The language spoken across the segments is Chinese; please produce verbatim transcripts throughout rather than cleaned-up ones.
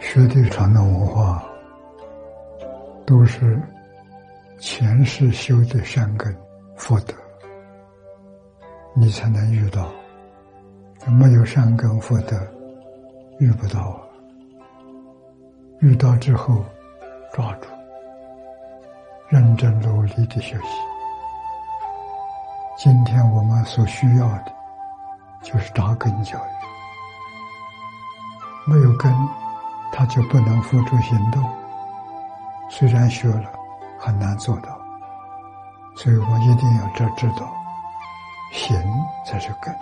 学的传统文化都是前世修的善根福德，你才能遇到，没有善根福德遇不到啊。遇到之后抓住，认真努力的学习。今天我们所需要的就是扎根教育，没有根他就不能付诸行动，虽然学了很难做到，所以我一定要这知道行才是根，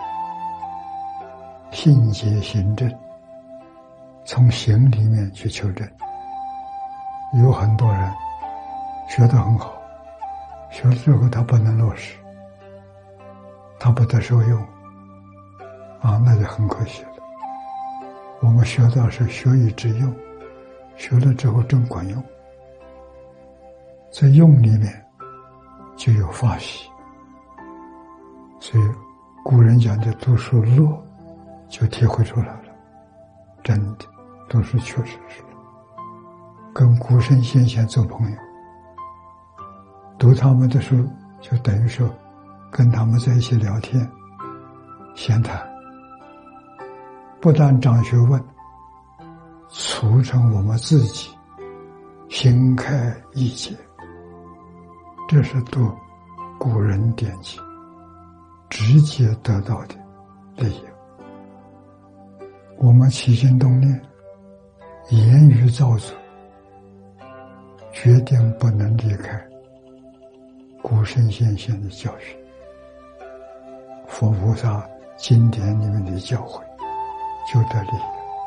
信解行正，从行里面去求证。有很多人学得很好，学了之后他不能落实，他不得受用啊，那就很可惜了。我们学到是学以致用，学了之后真管用，在用里面就有发喜，所以古人讲的读书乐就体会出来了。真的读书确实是跟古圣先贤做朋友，读他们的书就等于说跟他们在一起聊天闲谈，不但长学问，促成我们自己心开意解，这是读古人典籍直接得到的利益。我们起心动念言语造作，决定不能离开古圣先贤的教训，佛菩萨经典里面的教诲，就得利益。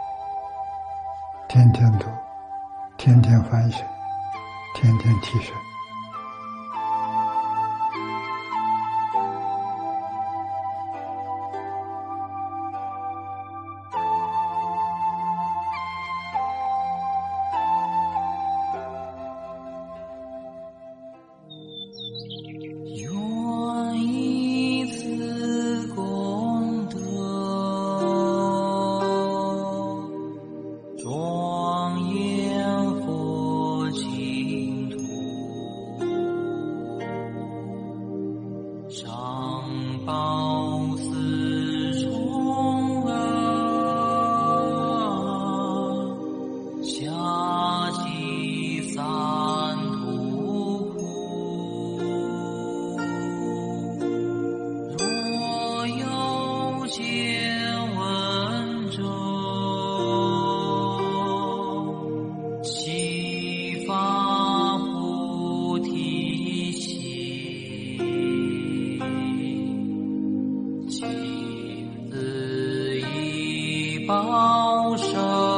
天天读，天天反省，天天提升。 报手